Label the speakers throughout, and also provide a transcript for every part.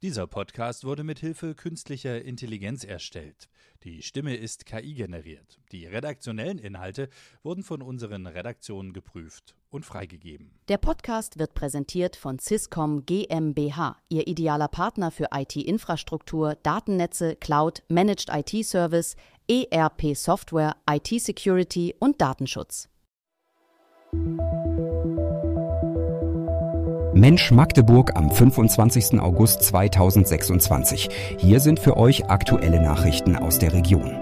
Speaker 1: Dieser Podcast wurde mit Hilfe künstlicher Intelligenz erstellt. Die Stimme ist KI-generiert. Die redaktionellen Inhalte wurden von unseren Redaktionen geprüft und freigegeben.
Speaker 2: Der Podcast wird präsentiert von Syscom GmbH, Ihr idealer Partner für IT-Infrastruktur, Datennetze, Cloud, Managed IT-Service, ERP-Software, IT-Security und Datenschutz.
Speaker 3: Mensch Magdeburg am 25. August 2026. Hier sind für euch aktuelle Nachrichten aus der Region.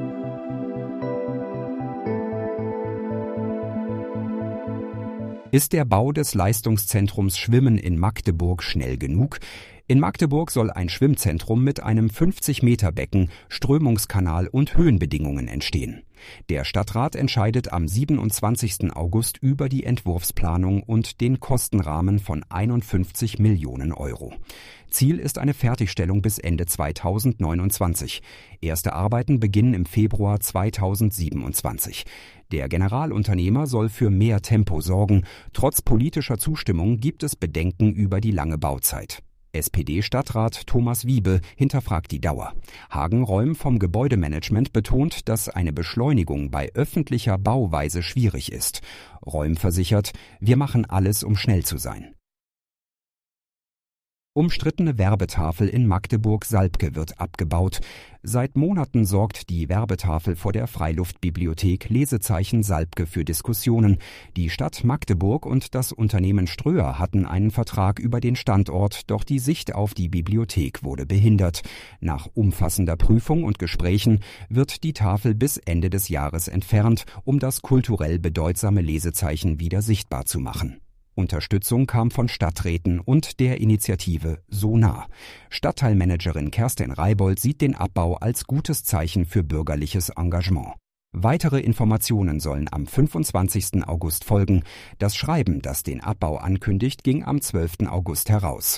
Speaker 3: Ist der Bau des Leistungszentrums Schwimmen in Magdeburg schnell genug? In Magdeburg soll ein Schwimmzentrum mit einem 50-Meter-Becken, Strömungskanal und Höhenbedingungen entstehen. Der Stadtrat entscheidet am 27. August über die Entwurfsplanung und den Kostenrahmen von 51 Millionen Euro. Ziel ist eine Fertigstellung bis Ende 2029. Erste Arbeiten beginnen im Februar 2027. Der Generalunternehmer soll für mehr Tempo sorgen. Trotz politischer Zustimmung gibt es Bedenken über die lange Bauzeit. SPD-Stadtrat Thomas Wiebe hinterfragt die Dauer. Hagen Reum vom Gebäudemanagement betont, dass eine Beschleunigung bei öffentlicher Bauweise schwierig ist. Reum versichert, wir machen alles, um schnell zu sein. Umstrittene Werbetafel in Magdeburg-Salbke wird abgebaut. Seit Monaten sorgt die Werbetafel vor der Freiluftbibliothek Lesezeichen Salbke für Diskussionen. Die Stadt Magdeburg und das Unternehmen Ströer hatten einen Vertrag über den Standort, doch die Sicht auf die Bibliothek wurde behindert. Nach umfassender Prüfung und Gesprächen wird die Tafel bis Ende des Jahres entfernt, um das kulturell bedeutsame Lesezeichen wieder sichtbar zu machen. Unterstützung kam von Stadträten und der Initiative So nah. Stadtteilmanagerin Kerstin Reibold sieht den Abbau als gutes Zeichen für bürgerliches Engagement. Weitere Informationen sollen am 25. August folgen. Das Schreiben, das den Abbau ankündigt, ging am 12. August heraus.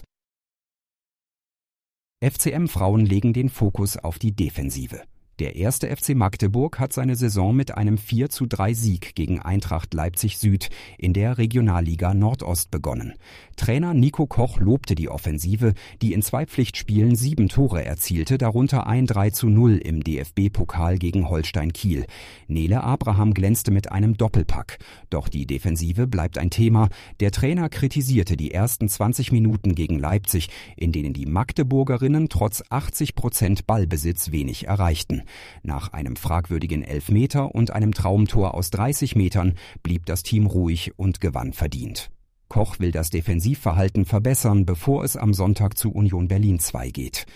Speaker 3: FCM-Frauen legen den Fokus auf die Defensive. Der erste FC Magdeburg hat seine Saison mit einem 4:3 Sieg gegen Eintracht Leipzig Süd in der Regionalliga Nordost begonnen. Trainer Nico Koch lobte die Offensive, die in 2 Pflichtspielen 7 Tore erzielte, darunter ein 3:0 im DFB-Pokal gegen Holstein Kiel. Nele Abraham glänzte mit einem Doppelpack. Doch die Defensive bleibt ein Thema. Der Trainer kritisierte die ersten 20 Minuten gegen Leipzig, in denen die Magdeburgerinnen trotz 80% Ballbesitz wenig erreichten. Nach einem fragwürdigen Elfmeter und einem Traumtor aus 30 Metern blieb das Team ruhig und gewann verdient. Koch will das Defensivverhalten verbessern, bevor es am Sonntag zu Union Berlin 2 geht.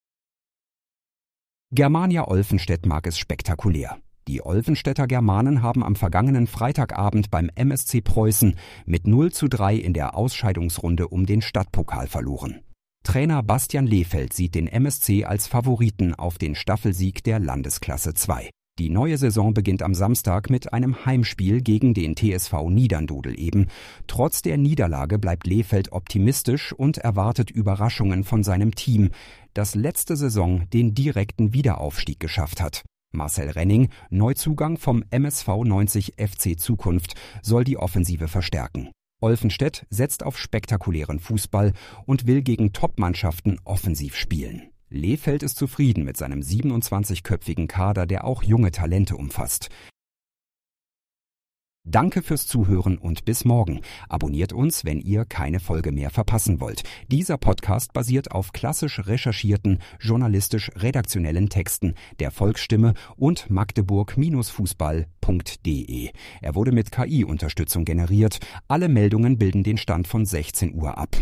Speaker 3: Germania Olvenstedt mag es spektakulär. Die Olvenstedter Germanen haben am vergangenen Freitagabend beim MSC Preußen mit 0:3 in der Ausscheidungsrunde um den Stadtpokal verloren. Trainer Bastian Lehfeld sieht den MSC als Favoriten auf den Staffelsieg der Landesklasse 2. Die neue Saison beginnt am Samstag mit einem Heimspiel gegen den TSV Niederndodeln eben. Trotz der Niederlage bleibt Lehfeld optimistisch und erwartet Überraschungen von seinem Team, das letzte Saison den direkten Wiederaufstieg geschafft hat. Marcel Renning, Neuzugang vom MSV 90 FC Zukunft, soll die Offensive verstärken. Olvenstedt setzt auf spektakulären Fußball und will gegen Top-Mannschaften offensiv spielen. Lehfeld ist zufrieden mit seinem 27-köpfigen Kader, der auch junge Talente umfasst. Danke fürs Zuhören und bis morgen. Abonniert uns, wenn ihr keine Folge mehr verpassen wollt. Dieser Podcast basiert auf klassisch recherchierten, journalistisch-redaktionellen Texten der Volksstimme und magdeburg-fußball.de. Er wurde mit KI-Unterstützung generiert. Alle Meldungen bilden den Stand von 16 Uhr ab.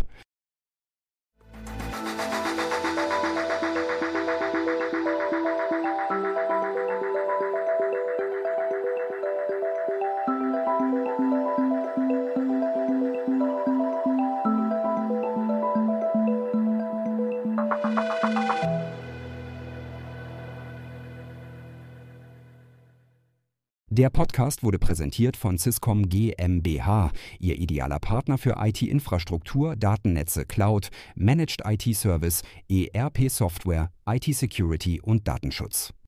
Speaker 3: Der Podcast wurde präsentiert von Syscom GmbH, Ihr idealer Partner für IT-Infrastruktur, Datennetze, Cloud, Managed IT-Service, ERP-Software, IT-Security und Datenschutz.